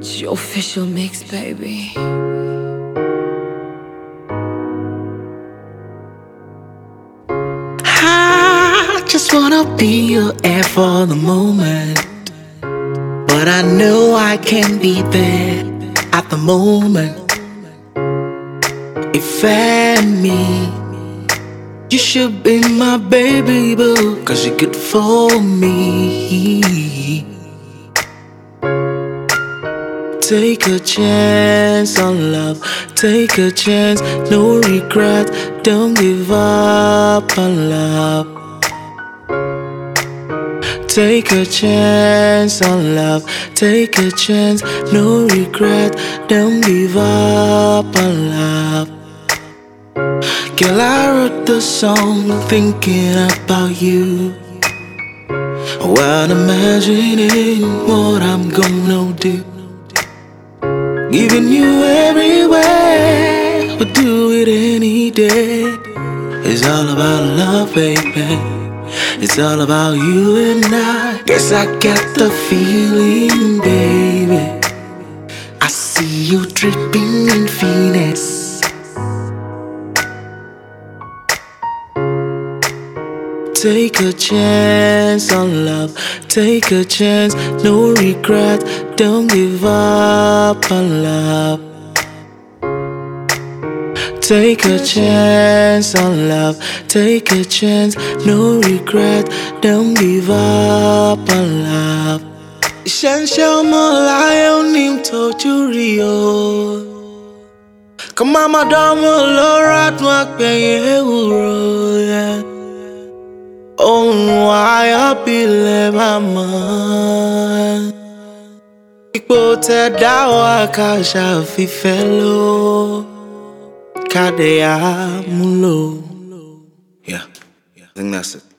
It's your official mix, baby. I just wanna be your air for the moment, but I know I can't be there at the moment. If me, you should be my baby boo, 'cause you're good for me. Take a chance on love, take a chance, no regret, don't give up on love. Take a chance on love, take a chance, no regret, don't give up on love. Girl, I wrote the song thinking about you, while imagining what I'm gonna do. Giving you everywhere, would do it any day. It's all about love, baby. It's all about you and I. Guess I got the feeling, baby. I see you dripping in Phoenix. Take a chance on love, take a chance, no regret, don't give up on love. Take a chance on love, take a chance, no regret, don't give up on love. Essential lion him to Rio. Come on, madam, Laura, to yeah. Oh, why up mama? Ipo te dawa kasha fi fellow Kadea mulo. Yeah, I think that's it.